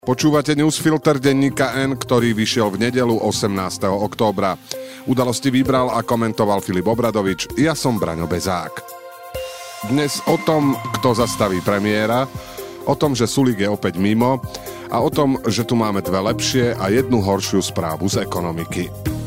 Počúvate newsfilter denníka N, ktorý vyšiel v nedeľu 18. októbra. Udalosti vybral a komentoval Filip Obradovič, ja som Braňo Bezák. Dnes o tom, kto zastaví premiéra, o tom, že Sulík je opäť mimo a o tom, že tu máme dve lepšie a jednu horšiu správu z ekonomiky.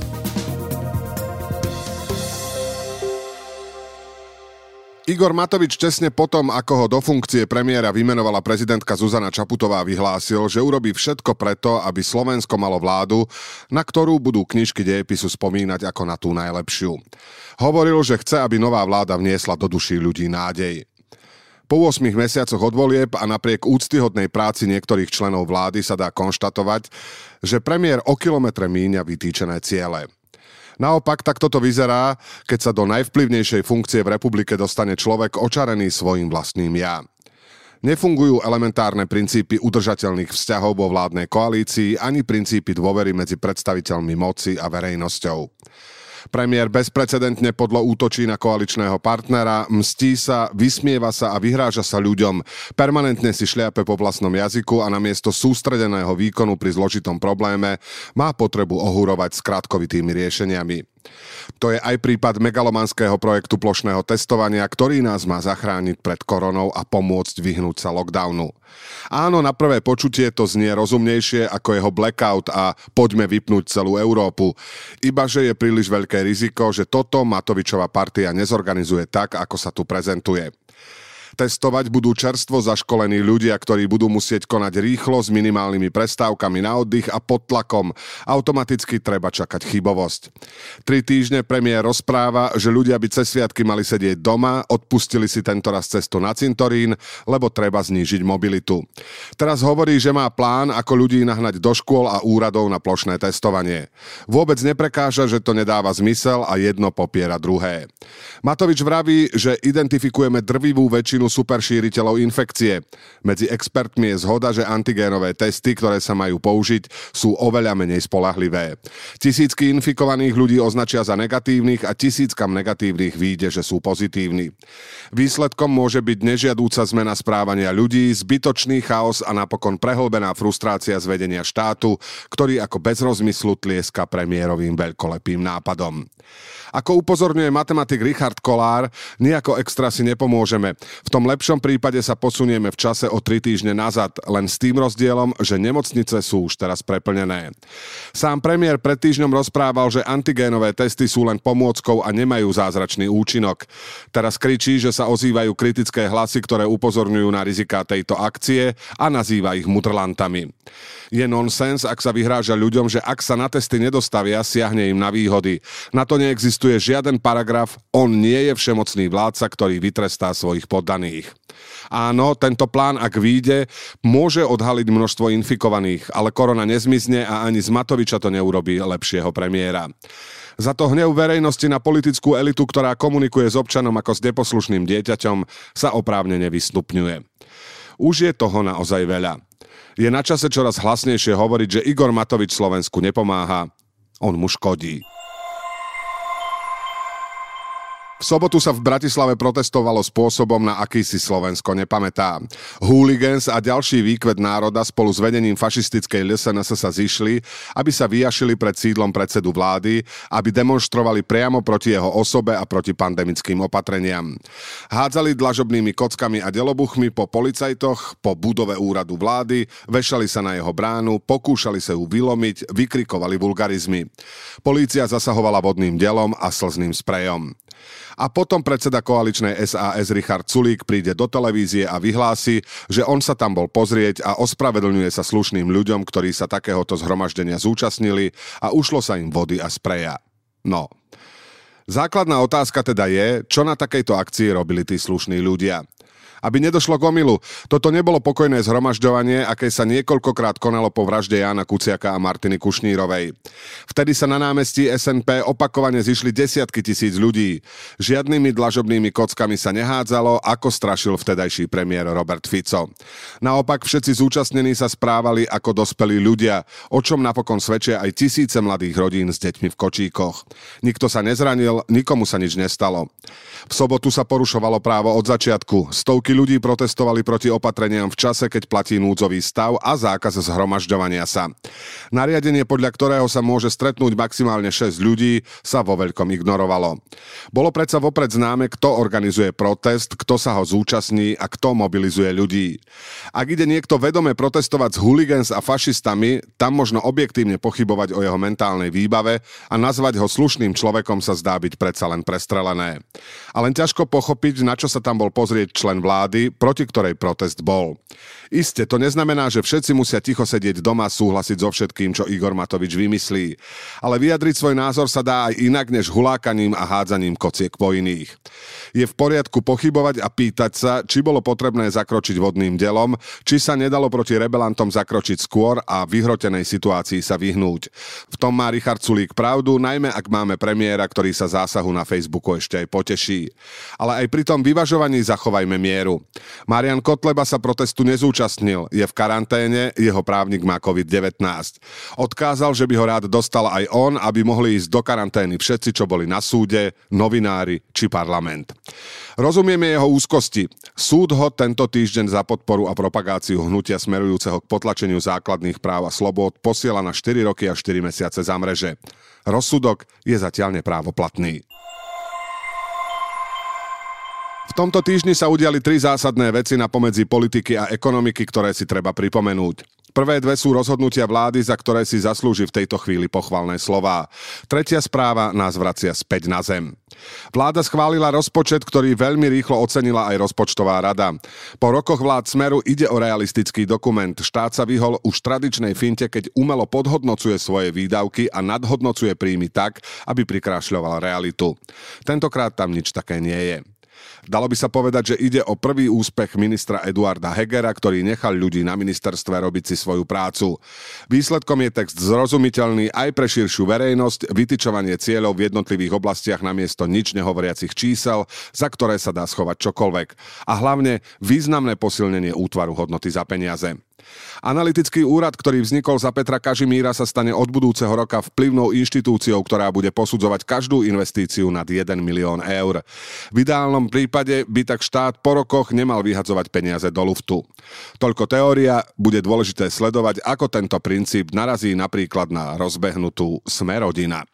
Igor Matovič tesne potom, ako ho do funkcie premiéra vymenovala prezidentka Zuzana Čaputová, vyhlásil, že urobí všetko preto, aby Slovensko malo vládu, na ktorú budú knižky dejepisu spomínať ako na tú najlepšiu. Hovoril, že chce, aby nová vláda vniesla do duší ľudí nádej. Po 8 mesiacoch od volieb a napriek úctyhodnej práci niektorých členov vlády sa dá konštatovať, že premiér o kilometre míňa vytýčené ciele. Naopak, takto to vyzerá, keď sa do najvplyvnejšej funkcie v republike dostane človek očarený svojím vlastným ja. Nefungujú elementárne princípy udržateľných vzťahov vo vládnej koalícii ani princípy dôvery medzi predstaviteľmi moci a verejnosťou. Premiér bezprecedentne podlo útočí na koaličného partnera, mstí sa, vysmieva sa a vyhráža sa ľuďom, permanentne si šliape po vlastnom jazyku a namiesto sústredeného výkonu pri zložitom probléme má potrebu ohúrovať skratkovitými riešeniami. To je aj prípad megalomanského projektu plošného testovania, ktorý nás má zachrániť pred koronou a pomôcť vyhnúť sa lockdownu. Áno, na prvé počutie to znie rozumnejšie ako jeho blackout a poďme vypnúť celú Európu. Ibaže je príliš veľké riziko, že toto Matovičova partia nezorganizuje tak, ako sa tu prezentuje. Testovať budú čerstvo zaškolení ľudia, ktorí budú musieť konať rýchlo s minimálnymi prestávkami na oddych a pod tlakom. Automaticky treba čakať chybovosť. 3 týždne premiér rozpráva, že ľudia by cez sviatky mali sedieť doma, odpustili si tentoraz cestu na cintorín, lebo treba znížiť mobilitu. Teraz hovorí, že má plán, ako ľudí nahnať do škôl a úradov na plošné testovanie. Vôbec neprekáža, že to nedáva zmysel a jedno popiera druhé. Matovič vraví, že identifikujeme drvivú väčšinu superšíriteľov infekcie. Medzi expertmi je zhoda, že antigénové testy, ktoré sa majú použiť, sú oveľa menej spoľahlivé. Tisícky infikovaných ľudí označia za negatívnych a tisíckam negatívnych vyjde, že sú pozitívni. Výsledkom môže byť nežiadúca zmena správania ľudí, zbytočný chaos a napokon prehlbená frustrácia z vedenia štátu, ktorý ako bez rozmyslu tlieska premiérovým veľkolepým nápadom. Ako upozorňuje matematik Richard Kollár, nejako extra si nepomôžeme. V tom lepšom prípade sa posunieme v čase o 3 týždne nazad, len s tým rozdielom, že nemocnice sú už teraz preplnené. Sám premiér pred týždňom rozprával, že antigénové testy sú len pomôckou a nemajú zázračný účinok. Teraz kričí, že sa ozývajú kritické hlasy, ktoré upozorňujú na riziká tejto akcie a nazýva ich mudrlantami. Je nonsens, ak sa vyhráža ľuďom, že ak sa na testy nedostavia, siahne im na výhody. Na to neexistuje žiaden paragraf, on nie je všemocný vládca, ktorý vytrestá svojich poddaných. Áno, tento plán, ak vyjde, môže odhaliť množstvo infikovaných, ale korona nezmizne a ani z Matoviča to neurobí lepšieho premiéra. Za to hnev verejnosti na politickú elitu, ktorá komunikuje s občanom ako s neposlušným dieťaťom, sa oprávnene vystupňuje. Už je toho naozaj veľa. Je na čase čoraz hlasnejšie hovoriť, že Igor Matovič Slovensku nepomáha, on mu škodí. V sobotu sa v Bratislave protestovalo spôsobom, na aký si Slovensko nepamätá. Hooligans a ďalší výkvet národa spolu s vedením fašistickej LSNS sa zišli, aby sa vyjašili pred sídlom predsedu vlády, aby demonštrovali priamo proti jeho osobe a proti pandemickým opatreniam. Hádzali dlažobnými kockami a delobuchmi po policajtoch, po budove úradu vlády, vešali sa na jeho bránu, pokúšali sa ju vylomiť, vykrikovali vulgarizmy. Polícia zasahovala vodným delom a slzným sprejom. A potom predseda koaličnej SAS Richard Sulík príde do televízie a vyhlási, že on sa tam bol pozrieť a ospravedlňuje sa slušným ľuďom, ktorí sa takéhoto zhromaždenia zúčastnili a ušlo sa im vody a spreja. No. Základná otázka teda je, čo na takejto akcii robili tí slušní ľudia. Aby nedošlo k omylu, toto nebolo pokojné zhromažďovanie, aké sa niekoľkokrát konalo po vražde Jána Kuciaka a Martiny Kušnírovej. Vtedy sa na námestí SNP opakovane zišli desiatky tisíc ľudí. Žiadnymi dlažobnými kockami sa nehádzalo, ako strašil vtedajší premiér Robert Fico. Naopak všetci zúčastnení sa správali ako dospelí ľudia, o čom napokon svedčia aj tisíce mladých rodín s deťmi v kočíkoch. Nikto sa nezranil, nikomu sa nič nestalo. V sobotu sa porušovalo právo od začiatku. Stovky Stovky ľudí protestovali proti opatreniam v čase, keď platí núdzový stav a zákaz zhromažďovania sa. Nariadenie, podľa ktorého sa môže stretnúť maximálne 6 ľudí, sa vo veľkom ignorovalo. Bolo predsa vopred známe, kto organizuje protest, kto sa ho zúčastní a kto mobilizuje ľudí. Ak ide niekto vedome protestovať s hooligans a fašistami, tam možno objektívne pochybovať o jeho mentálnej výbave a nazvať ho slušným človekom sa zdá byť predsa len prestrelené. A len ťažko pochopiť, na čo sa tam bol pozrieť člen vlády, proti ktorej protest bol. Isté, to neznamená, že všetci musia ticho sedieť doma a súhlasiť so všetkým, čo Igor Matovič vymyslí. Ale vyjadriť svoj názor sa dá aj inak, než hulákaním a hádzaním kociek po iných. Je v poriadku pochybovať a pýtať sa, či bolo potrebné zakročiť vodným delom, či sa nedalo proti rebelantom zakročiť skôr a vyhrotenej situácii sa vyhnúť. V tom má Richard Sulík pravdu, najmä ak máme premiéra, ktorý sa zásahu na Facebooku ešte aj poteší. Ale aj pri tom vyvažovaní zachovajme mieru. Marian Kotleba sa protestu nezúčastnil, je v karanténe, jeho právnik má COVID-19. Odkázal, že by ho rád dostal aj on, aby mohli ísť do karantény všetci, čo boli na súde, novinári či parlament. Rozumieme jeho úzkosti. Súd ho tento týždeň za podporu a propagáciu hnutia smerujúceho k potlačeniu základných práv a slobôd posiela na 4 roky a 4 mesiace za mreže. Rozsudok je zatiaľ neprávoplatný. V tomto týždni sa udiali 3 zásadné veci na pomedzi politiky a ekonomiky, ktoré si treba pripomenúť. Prvé 2 sú rozhodnutia vlády, za ktoré si zaslúži v tejto chvíli pochvalné slová. Tretia správa nás vracia späť na zem. Vláda schválila rozpočet, ktorý veľmi rýchlo ocenila aj rozpočtová rada. Po rokoch vlád Smeru ide o realistický dokument. Štát sa vyhol už tradičnej finte, keď umelo podhodnocuje svoje výdavky a nadhodnocuje príjmy tak, aby prikrášľoval realitu. Tentokrát tam nič také nie je. Dalo by sa povedať, že ide o prvý úspech ministra Eduarda Hegera, ktorý nechal ľudí na ministerstve robiť si svoju prácu. Výsledkom je text zrozumiteľný aj pre širšiu verejnosť, vytyčovanie cieľov v jednotlivých oblastiach namiesto nič nehovoriacich čísel, za ktoré sa dá schovať čokoľvek. A hlavne významné posilnenie útvaru hodnoty za peniaze. Analytický úrad, ktorý vznikol za Petra Kažimíra, sa stane od budúceho roka vplyvnou inštitúciou, ktorá bude posudzovať každú investíciu nad 1 milión eur. V ideálnom prípade by tak štát po rokoch nemal vyhadzovať peniaze do luftu. Toľko teória, bude dôležité sledovať, ako tento princíp narazí napríklad na rozbehnutú Smerodina.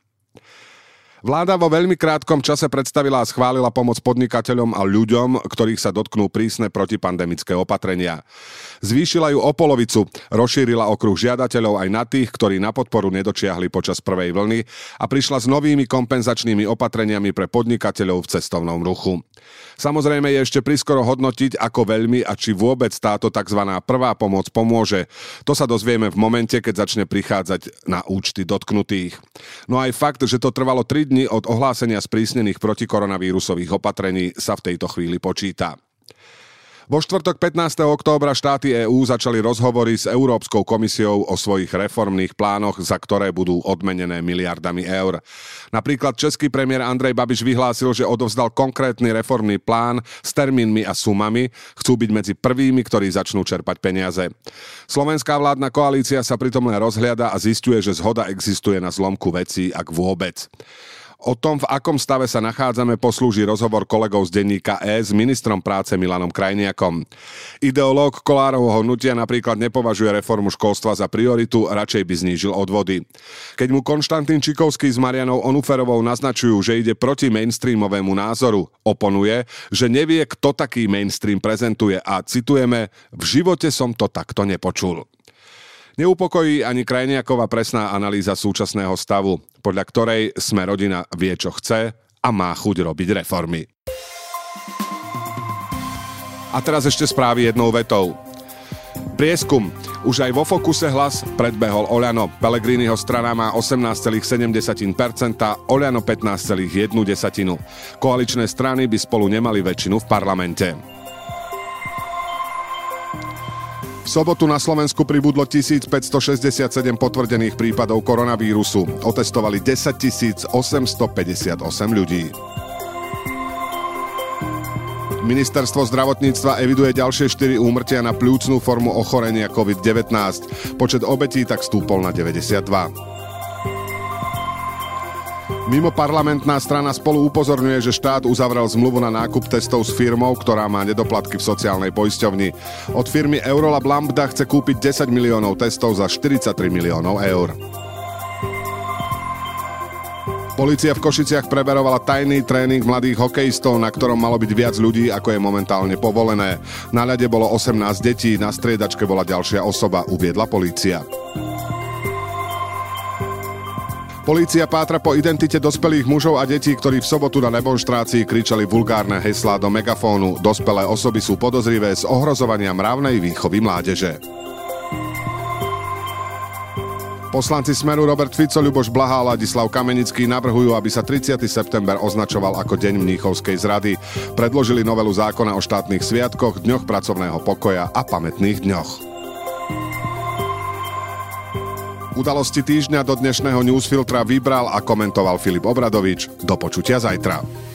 Vláda vo veľmi krátkom čase predstavila a schválila pomoc podnikateľom a ľuďom, ktorých sa dotknú prísne protipandemické opatrenia. Zvýšila ju o polovicu, rozšírila okruh žiadateľov aj na tých, ktorí na podporu nedočiahli počas prvej vlny a prišla s novými kompenzačnými opatreniami pre podnikateľov v cestovnom ruchu. Samozrejme je ešte priskoro hodnotiť, ako veľmi a či vôbec táto tzv. Prvá pomoc pomôže. To sa dozvieme v momente, keď začne prichádzať na účty dotknutých. No aj fakt, že to trvalo 3 dni od ohlásenia sprísnených protikoronavírusových opatrení sa v tejto chvíli počíta. Vo štvrtok 15. októbra štáty EÚ začali rozhovory s Európskou komisiou o svojich reformných plánoch, za ktoré budú odmenené miliardami eur. Napríklad český premiér Andrej Babiš vyhlásil, že odovzdal konkrétny reformný plán s termínmi a sumami, chcú byť medzi prvými, ktorí začnú čerpať peniaze. Slovenská vládna koalícia sa pritom len rozhliada a zisťuje, že zhoda existuje na zlomku vecí, ak vôbec. O tom, v akom stave sa nachádzame, poslúži rozhovor kolegov z denníka S s ministrom práce Milanom Krajniakom. Ideológ Kollárovho hnutia napríklad nepovažuje reformu školstva za prioritu, radšej by znížil odvody. Keď mu Konštantín Čikovský s Marianou Onuferovou naznačujú, že ide proti mainstreamovému názoru, oponuje, že nevie, kto taký mainstream prezentuje a citujeme, v živote som to takto nepočul. Neupokojí ani Krajniakova presná analýza súčasného stavu, podľa ktorej Smerodina vie, čo chce a má chuť robiť reformy. A teraz ešte správy jednou vetou. Prieskum. Už aj vo Fokuse hlas predbehol Oľano. Pellegriniho strana má 18,7%, Oľano 15,1%. Koaličné strany by spolu nemali väčšinu v parlamente. V sobotu na Slovensku pribudlo 1567 potvrdených prípadov koronavírusu. Otestovali 10 858 ľudí. Ministerstvo zdravotníctva eviduje ďalšie 4 úmrtia na pľúcnu formu ochorenia COVID-19. Počet obetí tak stúpol na 92. Mimoparlamentná strana Spolu upozorňuje, že štát uzavrel zmluvu na nákup testov s firmou, ktorá má nedoplatky v sociálnej poisťovni. Od firmy Eurolab Lambda chce kúpiť 10 miliónov testov za 43 miliónov eur. Polícia v Košiciach preverovala tajný tréning mladých hokejistov, na ktorom malo byť viac ľudí, ako je momentálne povolené. Na ľade bolo 18 detí, na striedačke bola ďalšia osoba, uviedla polícia. Polícia pátra po identite dospelých mužov a detí, ktorí v sobotu na demonštrácii kričali vulgárne heslá do megafónu. Dospelé osoby sú podozrivé z ohrozovania mravnej výchovy mládeže. Poslanci Smeru Robert Fico, Ľuboš Blaha a Ladislav Kamenický navrhujú, aby sa 30. september označoval ako deň mníchovskej zrady. Predložili novelu zákona o štátnych sviatkoch, dňoch pracovného pokoja a pamätných dňoch. Udalosti týždňa do dnešného newsfiltra vybral a komentoval Filip Obradovič. Do počutia zajtra.